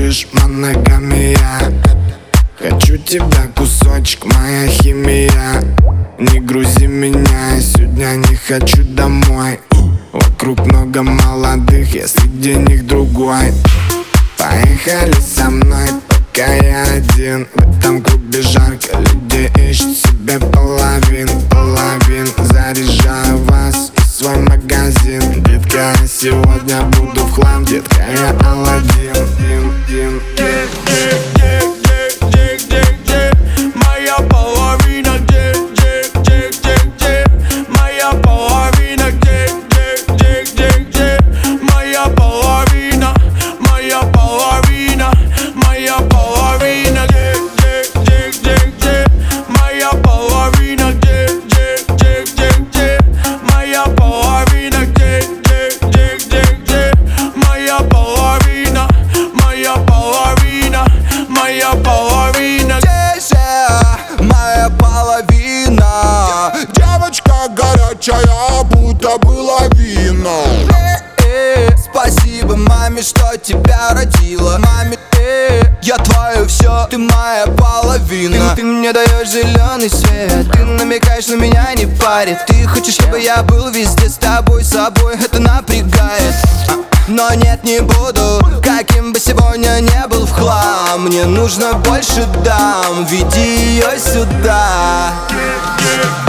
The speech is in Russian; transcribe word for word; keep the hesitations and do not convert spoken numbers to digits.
лежишь моногамия. Хочу тебя, кусочек, моя химия. Не грузи меня, сегодня не хочу домой. Вокруг много молодых, я среди них другой. Поехали со мной, пока я один. В этом клубе жарко, люди ищут себе половин, половин. Заряжаю вас в свой магазин. Детка, я сегодня буду в хлам, детка, я Аладдин. Дин, дин, дин. Моя половина, где, где, где, где, где? Моя половина, где, где, где, где, где? Моя половина, моя половина, моя половина, где, где, где, где, где? Моя половина, где, где, где, где, где? Моя половина, где, где, где, где, где? Моя половина, моя половина, моя половина. Моя половина, девочка горячая, будто бы лавина. э, э, Спасибо маме, что тебя родила. Маме, э, я твое все, ты моя половина. Ты, ты мне даешь зеленый свет, ты намекаешь, на меня не парит. Ты хочешь, чтобы я был везде с тобой, с собой, это напрягает. Но нет, не буду, каким бы сегодня не был в хлам. Мне нужно больше дам, веди ее сюда.